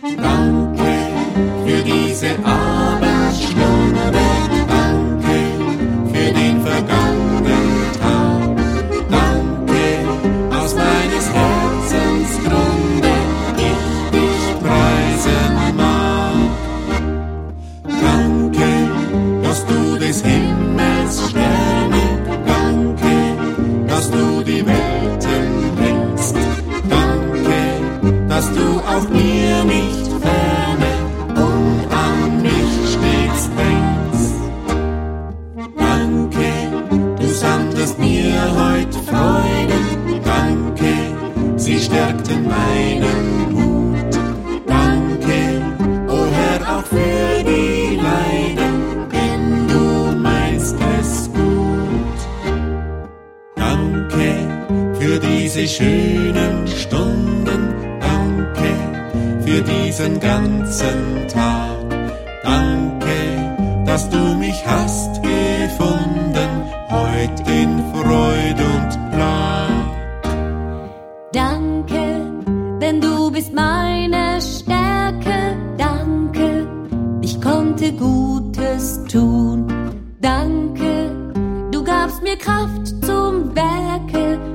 Danke für diese Abendstunde, danke für den vergangenen Tag. Danke aus meines Herzens Grunde, ich dich preisen mag. Danke, dass du des Himmels Sterne, danke, dass du die Welten lenkst. Danke, dass du auch mir nicht ferne und an mich stets denkst. Danke, du sandest mir heut Freuden, danke, sie stärkten meinen Mut. Danke, o Herr, auch für die Leiden, denn du meinst es gut. Danke für diese schönen Stunden, danke für diesen ganzen Tag. Danke, dass du mich hast gefunden, heut in Freud und Plag. Danke, denn du bist meine Stärke. Danke, ich konnte Gutes tun. Danke, du gabst mir Kraft zum Werke.